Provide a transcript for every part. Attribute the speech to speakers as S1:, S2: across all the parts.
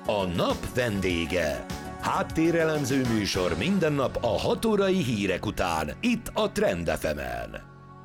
S1: A nap vendége. Háttérelemző műsor minden nap a 6 órai hírek után, itt a Trend FM-en.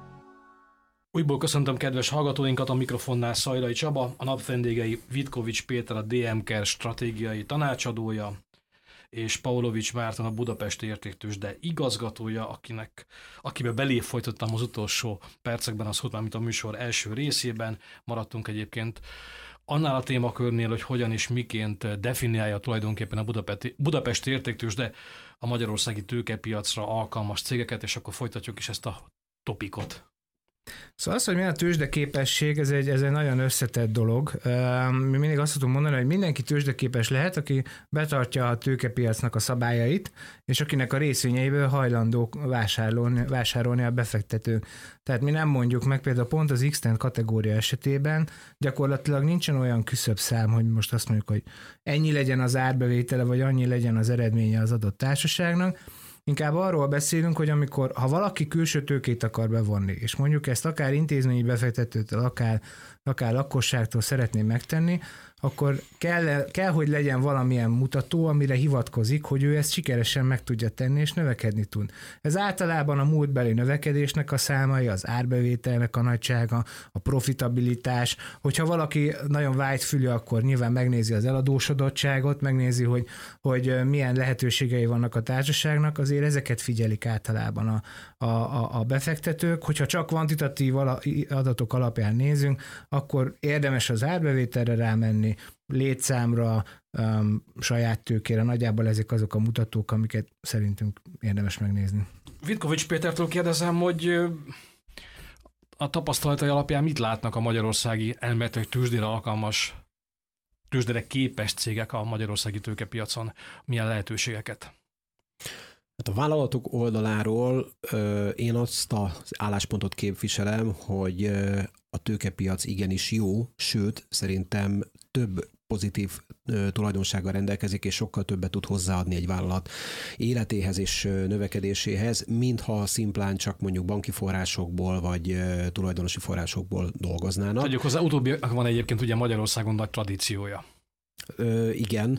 S2: Újból köszöntöm kedves hallgatóinkat, a mikrofonnál Szajrai Csaba, a nap vendégei Vitkovics Péter, a DMK stratégiai tanácsadója, és Paulovics Márton, a Budapesti Értéktőzsde igazgatója, akibe belé folytottam az utolsó percekben az szót, mint a műsor első részében. Maradtunk egyébként annál a témakörnél, hogy hogyan és miként definiálja tulajdonképpen a Budapesti Értéktőzsde a magyarországi tőkepiacra alkalmas cégeket, és akkor folytatjuk is ezt a topikot.
S3: Szóval az, hogy milyen a tőzsdeképesség, ez egy nagyon összetett dolog. Mi mindig azt tudunk mondani, hogy mindenki tőzsdeképes lehet, aki betartja a tőkepiacnak a szabályait, és akinek a részvényeiből hajlandó vásárolni a befektető. Tehát mi nem mondjuk meg, például pont az X-Tent kategória esetében gyakorlatilag nincsen olyan küszöbszám, hogy most azt mondjuk, hogy ennyi legyen az árbevétele, vagy annyi legyen az eredménye az adott társaságnak. Inkább arról beszélünk, hogy ha valaki külső tőkét akar bevonni, és mondjuk ezt akár intézményi befektetőtől, akár lakosságtól szeretné megtenni, akkor kell, hogy legyen valamilyen mutató, amire hivatkozik, hogy ő ezt sikeresen meg tudja tenni, és növekedni tud. Ez általában a múltbeli növekedésnek a számai, az árbevételnek a nagysága, a profitabilitás. Hogyha valaki nagyon vágyfülű, akkor nyilván megnézi az eladósodottságot, megnézi, hogy milyen lehetőségei vannak a társaságnak, azért ezeket figyelik általában a befektetők. Hogyha csak kvantitatív adatok alapján nézünk, akkor érdemes az árbevételre rámenni, létszámra, saját tőkére, nagyjából ezek azok a mutatók, amiket szerintünk érdemes megnézni.
S2: Vitkovics Pétertől kérdezem, hogy a tapasztalatai alapján mit látnak a magyarországi elméletileg tőzsdére alkalmas, tőzsdére képes cégek a magyarországi tőkepiacon? Milyen lehetőségeket?
S4: Hát a vállalatok oldaláról én azt az álláspontot képviselem, hogy a tőkepiac igenis jó, sőt, szerintem több pozitív tulajdonsággal rendelkezik, és sokkal többet tud hozzáadni egy vállalat életéhez és növekedéséhez, mintha szimplán csak mondjuk banki forrásokból, vagy tulajdonosi forrásokból dolgoznának.
S2: Tudjuk hozzá, utóbbi van egyébként ugye Magyarországon nagy tradíciója.
S4: Igen,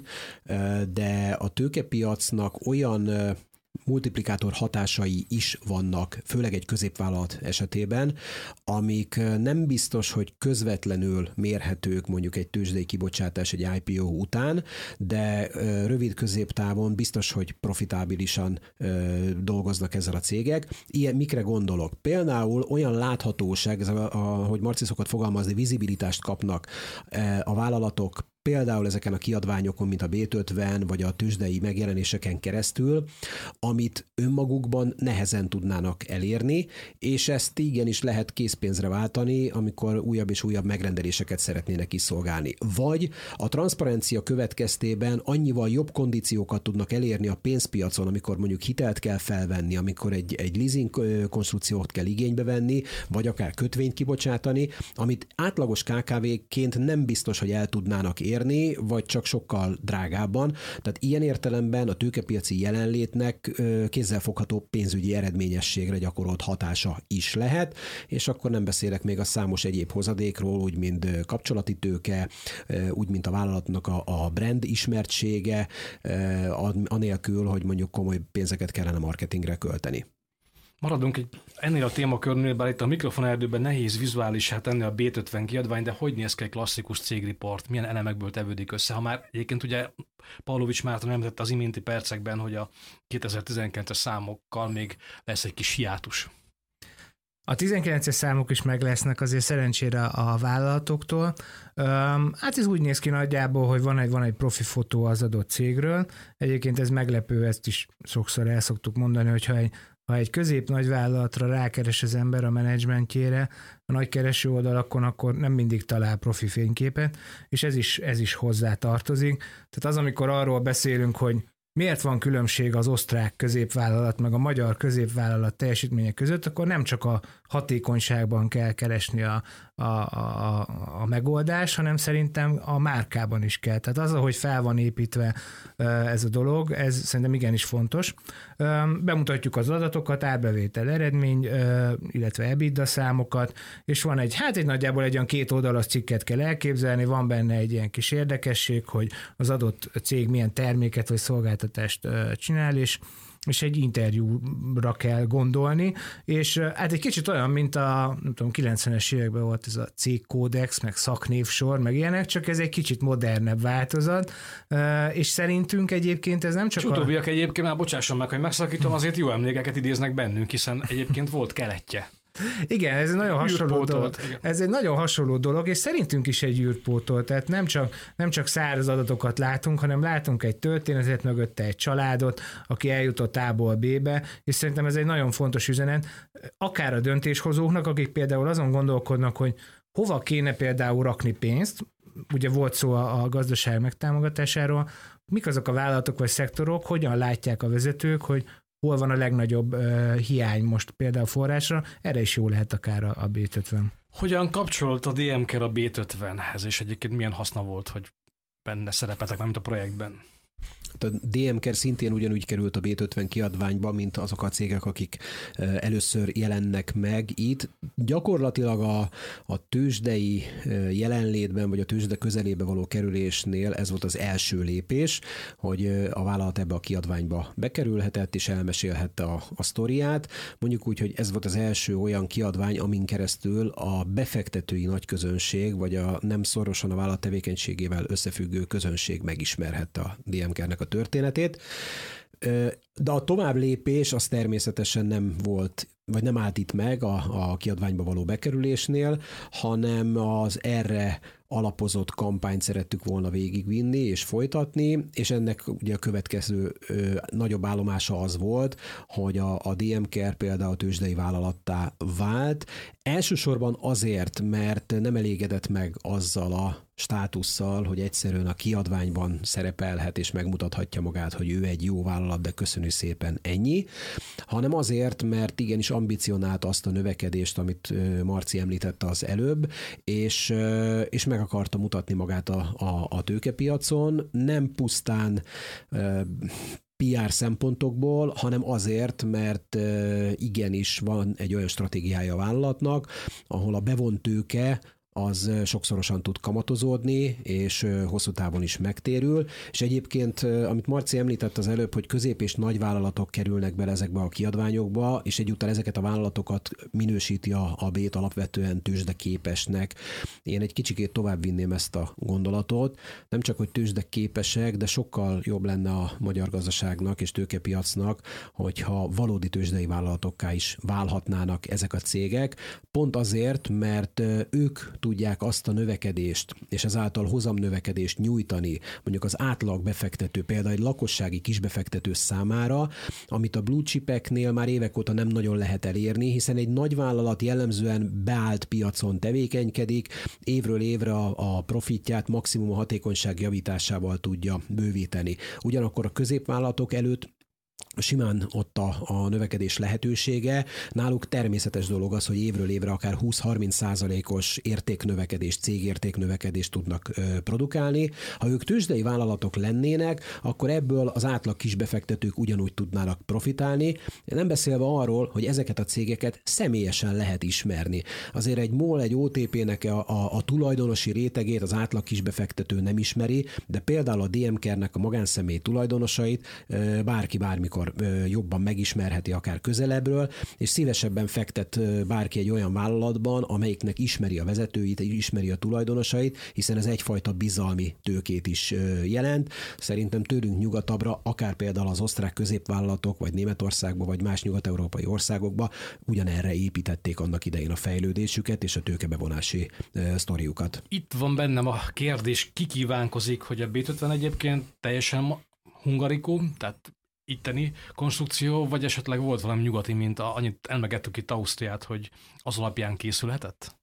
S4: de a tőkepiacnak olyan multiplikátor hatásai is vannak, főleg egy középvállalat esetében, amik nem biztos, hogy közvetlenül mérhetők mondjuk egy tőzsdei kibocsátás, egy IPO után, de rövid középtávon biztos, hogy profitábilisan dolgoznak ezzel a cégek. Ilyen mikre gondolok? Például olyan láthatóság, ahogy Marci szokott fogalmazni, vizibilitást kapnak a vállalatok, például ezeken a kiadványokon, mint a B50, vagy a tőzsdei megjelenéseken keresztül, amit önmagukban nehezen tudnának elérni, és ezt igenis lehet készpénzre váltani, amikor újabb és újabb megrendeléseket szeretnének kiszolgálni. Vagy a transzparencia következtében annyival jobb kondíciókat tudnak elérni a pénzpiacon, amikor mondjuk hitelt kell felvenni, amikor egy leasing konstrukciót kell igénybe venni, vagy akár kötvényt kibocsátani, amit átlagos KKV-ként nem biztos, hogy el tudnának érni, vagy csak sokkal drágábban. Tehát ilyen értelemben a tőkepiaci jelenlétnek kézzelfogható pénzügyi eredményességre gyakorolt hatása is lehet, és akkor nem beszélek még a számos egyéb hozadékról, úgy mint kapcsolati tőke, úgy mint a vállalatnak a brand ismertsége, anélkül, hogy mondjuk komoly pénzeket kellene marketingre költeni.
S2: Maradunk ennél a témakörnél, bár itt a mikrofonerdőben nehéz vizuális tenni a B50 kiadvány, de hogy néz ki egy klasszikus cégriport, milyen elemekből tevődik össze? Ha már egyébként ugye Paulovics Márton említette az iménti percekben, hogy a 2019-es számokkal még lesz egy kis hiátus.
S3: A 19-es számok is meg lesznek azért szerencsére a vállalatoktól. Hát ez úgy néz ki nagyjából, hogy van egy profi fotó az adott cégről. Egyébként ez meglepő, ezt is sokszor el szoktuk mondani, hogy ha egy közép-nagy vállalatra rákeres az ember a menedzsmentjére, a nagy kereső oldalakon, akkor nem mindig talál profi fényképet, és ez is hozzá tartozik. Tehát az, amikor arról beszélünk, hogy miért van különbség az osztrák középvállalat meg a magyar középvállalat teljesítménye között, akkor nem csak a hatékonyságban kell keresni a megoldás, hanem szerintem a márkában is kell. Tehát az, ahogy fel van építve ez a dolog, ez szerintem igenis fontos. Bemutatjuk az adatokat, árbevétel eredmény, illetve EBITDA számokat, és van egy nagyjából egy olyan 2 oldalas cikket kell elképzelni, van benne egy ilyen kis érdekesség, hogy az adott cég milyen terméket vagy szolgáltatást csinál, és egy interjúra kell gondolni, és hát egy kicsit olyan, mint a nem tudom, 90-es években volt ez a cégkódex, meg szaknévsor, meg ilyenek, csak ez egy kicsit modernebb változat, és szerintünk egyébként ez nem csak
S2: utóbbiak egyébként, már bocsásson meg, hogy megszakítom, azért jó emlékeket idéznek bennünk, hiszen egyébként volt keletje.
S3: Igen, ez egy nagyon hasonló dolog. Ez egy nagyon hasonló dolog, és szerintünk is egy űrpótol, tehát nem csak száraz adatokat látunk, hanem látunk egy történetet, mögötte egy családot, aki eljutott A-ból B-be, és szerintem ez egy nagyon fontos üzenet, akár a döntéshozóknak, akik például azon gondolkodnak, hogy hova kéne például rakni pénzt, ugye volt szó a gazdaság megtámogatásáról, mik azok a vállalatok vagy szektorok, hogyan látják a vezetők, hogy hol van a legnagyobb hiány most például forrásra, erre is jó lehet akár a B50.
S2: Hogyan kapcsolt a DMK a B50-hez, és egyébként milyen haszna volt, hogy benne szerepeltek, mint a projektben?
S4: A DMK szintén ugyanúgy került a B50 kiadványba, mint azok a cégek, akik először jelennek meg itt. Gyakorlatilag a tőzsdei jelenlétben, vagy a tőzsde közelébe való kerülésnél ez volt az első lépés, hogy a vállalat ebbe a kiadványba bekerülhetett, és elmesélhette a sztoriát. Mondjuk úgy, hogy ez volt az első olyan kiadvány, amin keresztül a befektetői nagyközönség, vagy a nem szorosan a vállalat tevékenységével összefüggő közönség megismerhette a DMK-nek a történetét, de a tovább lépés az természetesen nem volt, vagy nem állt itt meg a kiadványba való bekerülésnél, hanem az erre alapozott kampányt szerettük volna végigvinni és folytatni, és ennek ugye a következő nagyobb állomása az volt, hogy a DMK például tőzsdei vállalattá vált. Elsősorban azért, mert nem elégedett meg azzal a státusszal, hogy egyszerűen a kiadványban szerepelhet és megmutathatja magát, hogy ő egy jó vállalat, de köszönjük szépen, ennyi, hanem azért, mert igenis ambicionált azt a növekedést, amit Marci említette az előbb, és meg akarta mutatni magát a tőkepiacon, nem pusztán PR szempontokból, hanem azért, mert igenis van egy olyan stratégiája a vállalatnak, ahol a bevont tőke az sokszorosan tud kamatozódni, és hosszú távon is megtérül. És egyébként, amit Marci említett az előbb, hogy közép- és nagy vállalatok kerülnek bele ezekbe a kiadványokba, és egyúttal ezeket a vállalatokat minősíti a B-t alapvetően tőzsdeképesnek. Én egy kicsikét tovább vinném ezt a gondolatot. Nem csak, hogy tőzsdeképesek, de sokkal jobb lenne a magyar gazdaságnak és tőkepiacnak, hogyha valódi tőzsdei vállalatokká is válhatnának ezek a cégek. Pont azért, mert ők tudják azt a növekedést, és ezáltal hozamnövekedést nyújtani, mondjuk az átlag befektető, például egy lakossági kisbefektető számára, amit a blue chipeknél már évek óta nem nagyon lehet elérni, hiszen egy nagy vállalat jellemzően beállt piacon tevékenykedik, évről évre a profitját maximum a hatékonyság javításával tudja bővíteni. Ugyanakkor a középvállalatok előtt simán ott a növekedés lehetősége. Náluk természetes dolog az, hogy évről évre akár 20-30%-os értéknövekedést, cégértéknövekedést tudnak produkálni. Ha ők tőzsdei vállalatok lennének, akkor ebből az átlag kisbefektetők ugyanúgy tudnának profitálni. Nem beszélve arról, hogy ezeket a cégeket személyesen lehet ismerni. Azért egy MOL, egy OTP-nek a tulajdonosi rétegét az átlag kisbefektető nem ismeri, de például a DMK-nek a magánszemély tulajdonosait bárki bármikor jobban megismerheti akár közelebbről, és szívesebben fektet bárki egy olyan vállalatban, amelyiknek ismeri a vezetőit, ismeri a tulajdonosait, hiszen ez egyfajta bizalmi tőkét is jelent. Szerintem tőlünk nyugatabbra, akár például az osztrák középvállalatok, vagy Németországba, vagy más nyugat-európai országokba ugyanerre építették annak idején a fejlődésüket és a tőkebevonási sztoriukat.
S2: Itt van bennem a kérdés, ki kívánkozik, hogy a B50 egyébként teljesen hungarikum, tehát itteni konstrukció, vagy esetleg volt valami nyugati minta, annyit emlegettük itt Ausztriát, hogy az alapján készülhetett?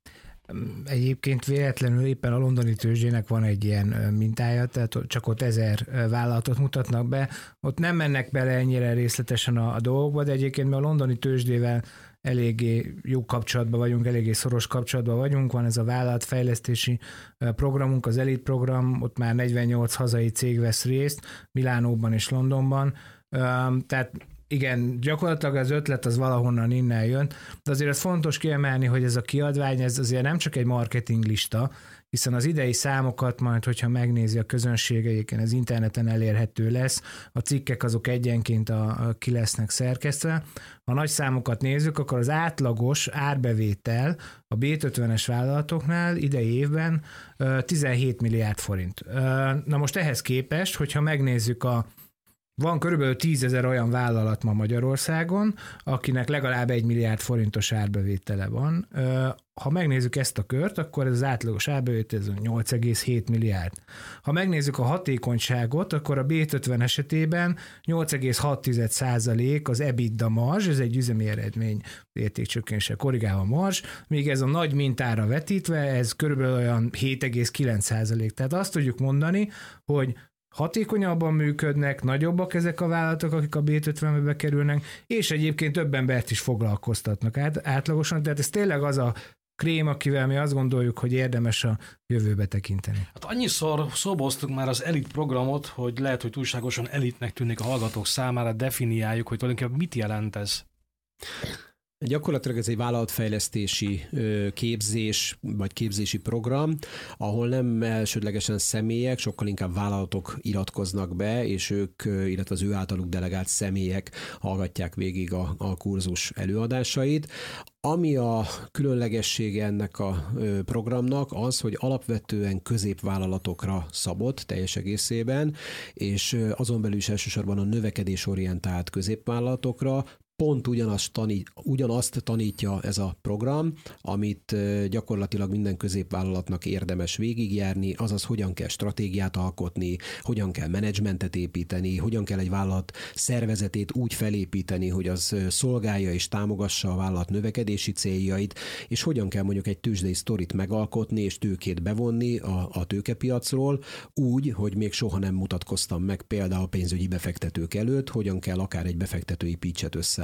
S3: Egyébként véletlenül éppen a londoni tőzsdének van egy ilyen mintája, tehát csak ott 1000 vállalatot mutatnak be. Ott nem mennek bele ennyire részletesen a dolgokba, de egyébként mi a londoni tőzsdével eléggé jó kapcsolatban vagyunk, eléggé szoros kapcsolatban vagyunk. Van ez a vállalatfejlesztési programunk, az Elite program, ott már 48 hazai cég vesz részt, Milánóban és Londonban. Tehát igen, gyakorlatilag az ötlet az valahonnan innen jön, de azért az fontos kiemelni, hogy ez a kiadvány, ez azért nem csak egy marketing lista, hiszen az idei számokat majd, hogyha megnézi a közönség, egyébként az interneten elérhető lesz, a cikkek azok egyenként ki lesznek szerkesztve. Ha nagy számokat nézzük, akkor az átlagos árbevétel a B50-es vállalatoknál idei évben 17 milliárd forint. Na most ehhez képest, hogyha megnézzük van körülbelül 10 000 olyan vállalat ma Magyarországon, akinek legalább 1 milliárd forintos árbevétele van. Ha megnézzük ezt a kört, akkor ez az átlagos árbevétel 8,7 milliárd. Ha megnézzük a hatékonyságot, akkor a B50 esetében 8,6% az EBITDA marzs, ez egy üzemi eredmény értékcsökkenéssel korrigálva marzs, míg ez a nagy mintára vetítve, ez körülbelül olyan 7,9%. Tehát azt tudjuk mondani, hogy hatékonyabban működnek, nagyobbak ezek a vállalatok, akik a B50-be kerülnek, és egyébként több embert is foglalkoztatnak átlagosan, tehát ez tényleg az a krém, akivel mi azt gondoljuk, hogy érdemes a jövőbe tekinteni.
S2: Hát annyiszor szóba hoztuk már az elit programot, hogy lehet, hogy túlságosan elitnek tűnik a hallgatók számára, definiáljuk, hogy tulajdonképpen mit jelent ez.
S4: Gyakorlatilag ez egy vállalatfejlesztési képzés, vagy képzési program, ahol nem elsődlegesen személyek, sokkal inkább vállalatok iratkoznak be, és ők, illetve az ő általuk delegált személyek hallgatják végig a kurzus előadásait. Ami a különlegessége ennek a programnak az, hogy alapvetően középvállalatokra szabott teljes egészében, és azon belül is elsősorban a növekedésorientált középvállalatokra, pont ugyanazt tanítja ez a program, amit gyakorlatilag minden középvállalatnak érdemes végigjárni, azaz hogyan kell stratégiát alkotni, hogyan kell menedzsmentet építeni, hogyan kell egy vállalat szervezetét úgy felépíteni, hogy az szolgálja és támogassa a vállalat növekedési céljait, és hogyan kell mondjuk egy tőzsdei sztorit megalkotni és tőkét bevonni a tőkepiacról úgy, hogy még soha nem mutatkoztam meg például pénzügyi befektetők előtt, hogyan kell akár egy befektetői pitchet összeállítani.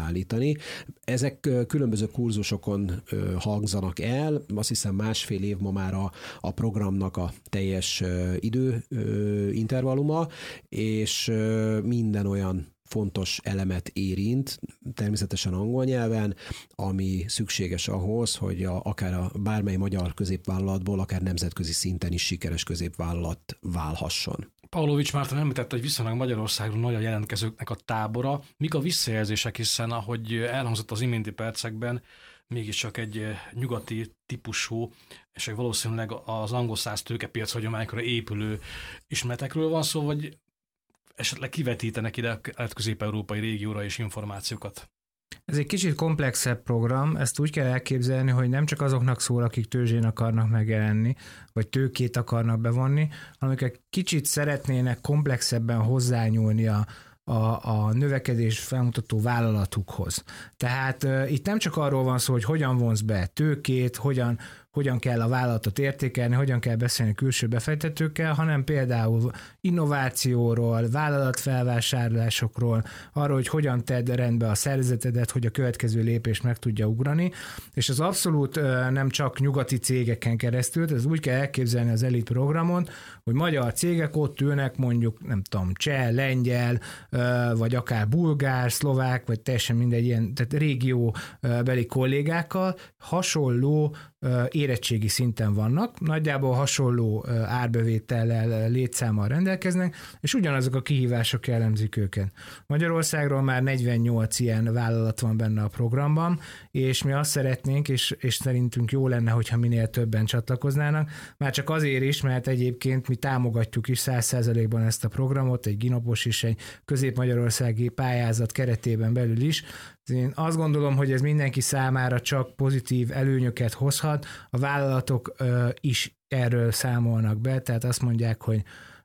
S4: Ezek különböző kurzusokon hangzanak el, azt hiszem 1,5 év ma már a programnak a teljes időintervalluma, és minden olyan fontos elemet érint, természetesen angol nyelven, ami szükséges ahhoz, hogy akár a bármely magyar középvállalatból, akár nemzetközi szinten is sikeres középvállalat válhasson.
S2: Pavlovics Márton említette, hogy viszonylag Magyarországon nagy a jelentkezőknek a tábora. Mik a visszajelzések, hiszen ahogy elhangzott az iménti percekben, mégiscsak egy nyugati típusú, és valószínűleg az angol száz tőkepiac hagyományokra épülő ismeretekről van szó, vagy esetleg kivetítenek ide a közép-európai régióra is információkat?
S3: Ez egy kicsit komplexebb program, ezt úgy kell elképzelni, hogy nem csak azoknak szól, akik tőzsdén akarnak megjelenni, vagy tőkét akarnak bevonni, hanem akik kicsit szeretnének komplexebben hozzányúlni a növekedés felmutató vállalatukhoz. Tehát itt nem csak arról van szó, hogy hogyan vonz be tőkét, hogyan kell a vállalatot értékelni, hogyan kell beszélni külső befektetőkkel, hanem például innovációról, vállalatfelvásárlásokról, arról, hogy hogyan tedd rendbe a szervezetedet, hogy a következő lépést meg tudja ugrani, és az abszolút nem csak nyugati cégeken keresztül, ez úgy kell elképzelni az Elite programon, hogy magyar cégek ott ülnek, mondjuk, nem tudom, cseh, lengyel, vagy akár bulgár, szlovák, vagy teljesen mindegy ilyen, tehát régióbeli kollégákkal hasonló érettségi szinten vannak, nagyjából hasonló árbevétellel, létszámmal rendelkeznek, és ugyanazok a kihívások jellemzik őket. Magyarországról már 48 ilyen vállalat van benne a programban, és mi azt szeretnénk, és szerintünk jó lenne, hogyha minél többen csatlakoznának, már csak azért is, mert egyébként mi támogatjuk is 100%-ban ezt a programot, egy Ginopos is, egy közép-magyarországi pályázat keretében belül is. Én azt gondolom, hogy ez mindenki számára csak pozitív előnyöket hozhat. A vállalatok is erről számolnak be, tehát azt mondják, hogy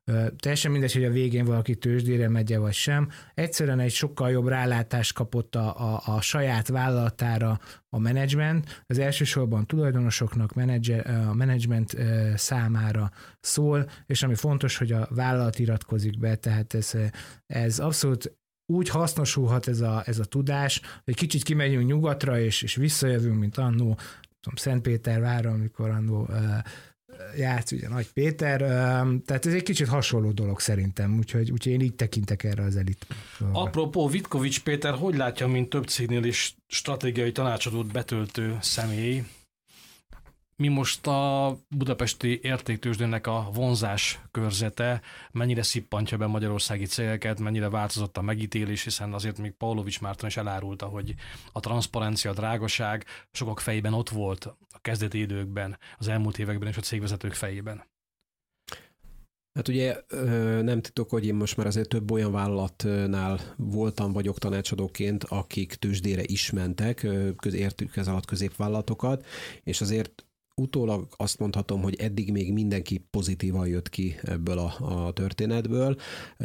S3: Teljesen mindegy, hogy a végén valaki tőzsdére megye vagy sem. Egyszerűen egy sokkal jobb rálátást kapott a saját vállalatára a menedzsment. Az elsősorban tulajdonosoknak, a menedzsment számára szól, és ami fontos, hogy a vállalat iratkozik be, tehát ez abszolút úgy hasznosulhat ez a tudás, hogy kicsit kimegyünk nyugatra, és visszajövünk, mint annó Szentpétervárra, amikor annó járt ugye Nagy Péter, tehát ez egy kicsit hasonló dolog szerintem, úgyhogy én így tekintek erre az elit.
S2: Apropó, Vitkovics Péter hogy látja, mint több cégnél is stratégiai tanácsadót betöltő személy? Mi most a budapesti értéktőzsdének a vonzás körzete, mennyire szippantja be magyarországi cégeket, mennyire változott a megítélés, hiszen azért még Pavlovics Márton is elárulta, hogy a transzparencia, a drágaság sokak fejében ott volt a kezdeti időkben, az elmúlt években és a cégvezetők fejében.
S4: Hát ugye nem titok, hogy én most már azért több olyan vállalatnál vagyok tanácsadóként, akik tőzsdére is mentek, értük ez alatt középvállalatokat, és azért utólag azt mondhatom, hogy eddig még mindenki pozitívan jött ki ebből a történetből.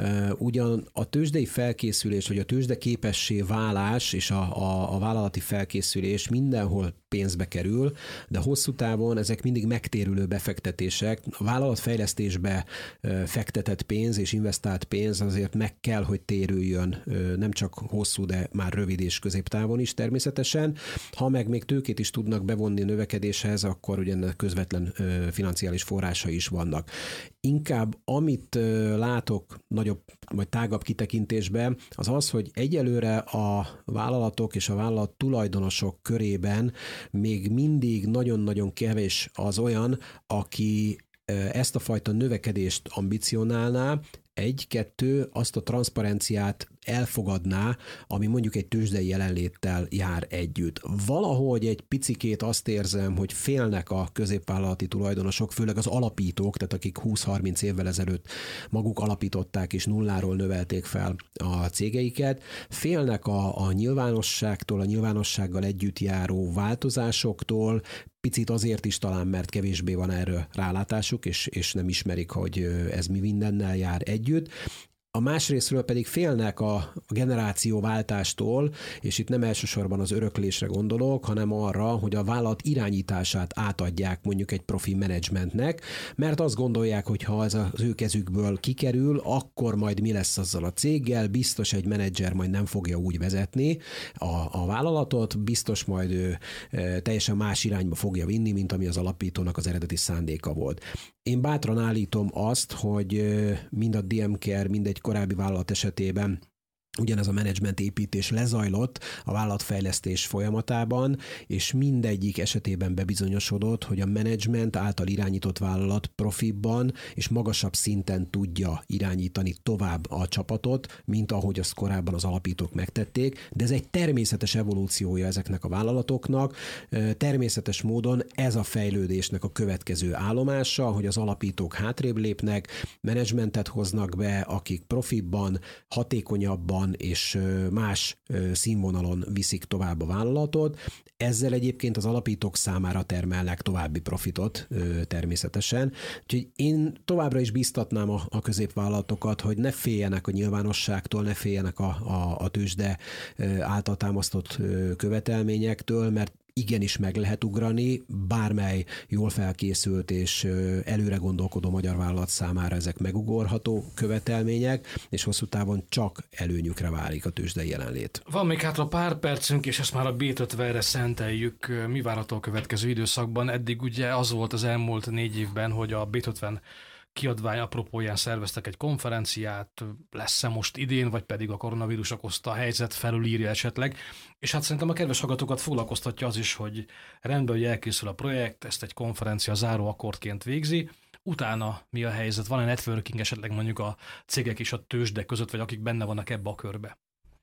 S4: Ugyan a tőzsdei felkészülés, vagy a tőzsde képessé válás és a vállalati felkészülés mindenhol pénzbe kerül, de hosszú távon ezek mindig megtérülő befektetések. A vállalatfejlesztésbe fektetett pénz és investált pénz azért meg kell, hogy térüljön, nem csak hosszú, de már rövid és középtávon is természetesen. Ha meg még tőkét is tudnak bevonni növekedéshez, akkor ugye ennek közvetlen financiális forrásai is vannak. Inkább amit látok nagyobb vagy tágabb kitekintésben, az az, hogy egyelőre a vállalatok és a vállalat tulajdonosok körében még mindig nagyon-nagyon kevés az olyan, aki ezt a fajta növekedést ambicionálná, egy-kettő azt a transzparenciát elfogadná, ami mondjuk egy tőzsdei jelenléttel jár együtt. Valahogy egy picikét azt érzem, hogy félnek a középvállalati tulajdonosok, főleg az alapítók, tehát akik 20-30 évvel ezelőtt maguk alapították és nulláról növelték fel a cégeiket, félnek a nyilvánosságtól, a nyilvánossággal együtt járó változásoktól, picit azért is talán, mert kevésbé van erre rálátásuk, és nem ismerik, hogy ez mi mindennel jár együtt. A másrészről pedig félnek a generációváltástól, és itt nem elsősorban az öröklésre gondolok, hanem arra, hogy a vállalat irányítását átadják mondjuk egy profi menedzsmentnek, mert azt gondolják, hogy ha ez az ő kezükből kikerül, akkor majd mi lesz azzal a céggel, biztos egy menedzser majd nem fogja úgy vezetni a vállalatot, biztos majd ő teljesen más irányba fogja vinni, mint ami az alapítónak az eredeti szándéka volt. Én bátran állítom azt, hogy mind a DMCare, mind egy korábbi vállalat esetében ugyanez a menedzsment építés lezajlott a vállalatfejlesztés folyamatában, és mindegyik esetében bebizonyosodott, hogy a menedzsment által irányított vállalat profibban és magasabb szinten tudja irányítani tovább a csapatot, mint ahogy azt korábban az alapítók megtették, de ez egy természetes evolúciója ezeknek a vállalatoknak. Természetes módon ez a fejlődésnek a következő állomása, hogy az alapítók hátrébb lépnek, menedzsmentet hoznak be, akik profibban, hatékonyabban és más színvonalon viszik tovább a vállalatot. Ezzel egyébként az alapítók számára termelnek további profitot természetesen. Úgyhogy én továbbra is biztatnám a középvállalatokat, hogy ne féljenek a nyilvánosságtól, ne féljenek a tőzsde által támasztott követelményektől, mert igenis meg lehet ugrani, bármely jól felkészült és előre gondolkodó magyar vállalat számára ezek megugorható követelmények, és hosszú távon csak előnyükre válik a tőzsdei jelenlét.
S2: Van még hátra pár percünk, és ezt már a B50-re szenteljük. Mi várható a következő időszakban? Eddig ugye az volt az elmúlt 4 évben, hogy a B50 kiadvány apropóján szerveztek egy konferenciát, lesz-e most idén, vagy pedig a koronavírus okozta a helyzet felülírja esetleg. És hát szerintem a kedves hallgatókat foglalkoztatja az is, hogy rendben, hogy elkészül a projekt, ezt egy konferencia záró akkordként végzi, utána mi a helyzet? Van-e networking esetleg mondjuk a cégek és a tőzsde között, vagy akik benne vannak ebbe a körbe?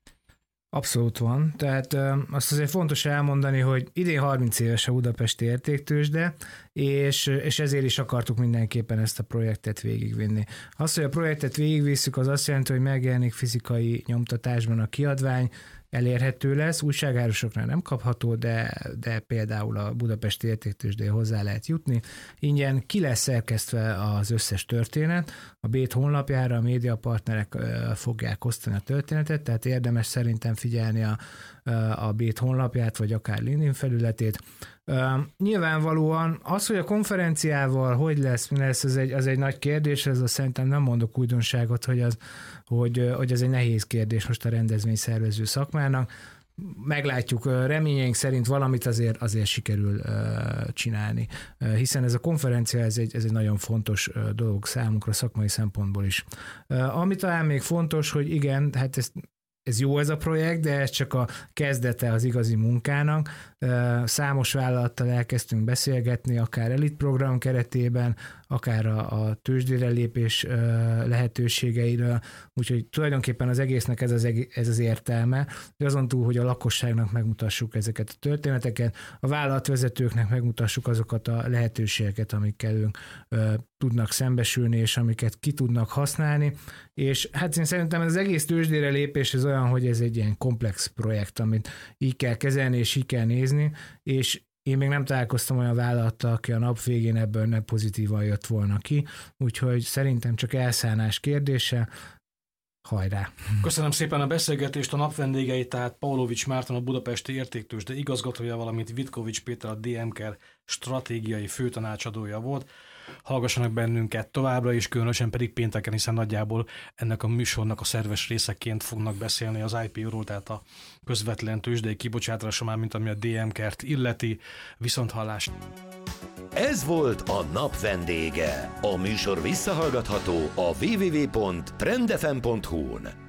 S3: Abszolút van. Tehát azt azért fontos elmondani, hogy idén 30 éves a budapesti értéktőzsde, és ezért is akartuk mindenképpen ezt a projektet végigvinni. Az, hogy a projektet végigvisszük, az azt jelenti, hogy megjelenik fizikai nyomtatásban a kiadvány, elérhető lesz, újságárusoknál nem kapható, de például a Budapesti Értéktőzsdén hozzá lehet jutni. Ingyen ki lesz szerkesztve az összes történet, a BÉT honlapjára a médiapartnerek fogják osztani a történetet, tehát érdemes szerintem figyelni a BÉT honlapját, vagy akár LinkedIn felületét. Nyilvánvalóan az, hogy a konferenciával hogy lesz, mi lesz, az egy nagy kérdés, ez szerintem nem mondok újdonságot, hogy ez egy nehéz kérdés most a rendezvényszervező szakmának. Meglátjuk, reményeink szerint valamit azért sikerül csinálni, hiszen ez a konferencia, ez egy nagyon fontos dolog számunkra szakmai szempontból is. Ami talán még fontos, hogy igen, hát ez jó ez a projekt, de ez csak a kezdete az igazi munkának. Számos vállalattal elkezdtünk beszélgetni, akár elitprogram keretében, akár a tőzsdére lépés lehetőségeiről, úgyhogy tulajdonképpen az egésznek ez az értelme, hogy azon túl, hogy a lakosságnak megmutassuk ezeket a történeteket, a vállalatvezetőknek megmutassuk azokat a lehetőségeket, amikkel ők tudnak szembesülni, és amiket ki tudnak használni, és hát én szerintem az egész tőzsdére lépés ez olyan, hogy ez egy ilyen komplex projekt, amit így kell kezelni, és így kell nézni, és én még nem találkoztam olyan vállalattal, aki a nap végén ebből ne pozitívan jött volna ki, úgyhogy szerintem csak elszánás kérdése. Hajrá!
S2: Köszönöm szépen a beszélgetést, a nap vendégeit, tehát Pavlovics Márton, a Budapesti Értéktőzsde igazgatója, valamint Vitkovics Péter, a DMKR stratégiai főtanácsadója volt. Hallgassanak bennünket továbbra is, különösen pedig pénteken, hiszen nagyjából ennek a műsornak a szerves részeként fognak beszélni az IPO-ról, tehát a közvetlen tőzsdei kibocsátásra, már mint ami a DMKR-t illeti. Viszonthallásra!
S1: Ez volt a nap vendége. A műsor visszahallgatható a www.trendfm.hu-n.